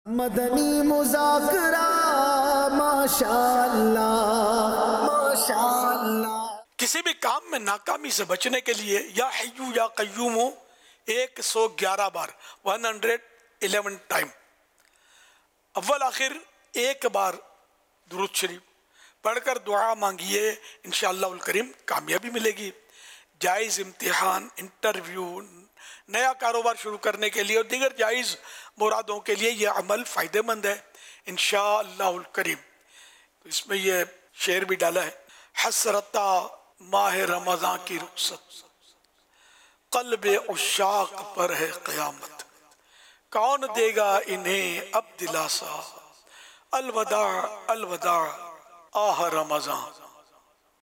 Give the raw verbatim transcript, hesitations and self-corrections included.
मदनी मुज़ाकरा माशाअल्लाह माशाअल्लाह। किसी भी काम में नाकामी से बचने के लिए या हय्यू या कय्यूम एक सौ ग्यारह बार वन हंड्रेड इलेवन टाइम अव्वल आखिर एक बार दुरूद शरीफ पढ़कर दुआ मांगिए, इंशाअल्लाह उल करीम कामयाबी मिलेगी। जायज़ इम्तिहान, इंटरव्यू, नया कारोबार शुरू करने के लिए और दीगर जायज़ मुरादों के लिए यह अमल फ़ायदेमंद है इंशाअल्लाह उल करीम। तो इसमें यह शेर भी डाला है, हसरता माह रमज़ान की रुखसत, क़ल्ब उशाक पर है क़यामत, कौन देगा इन्हें अब दिलासा, अलवदा अलवदा आह रमज़ान।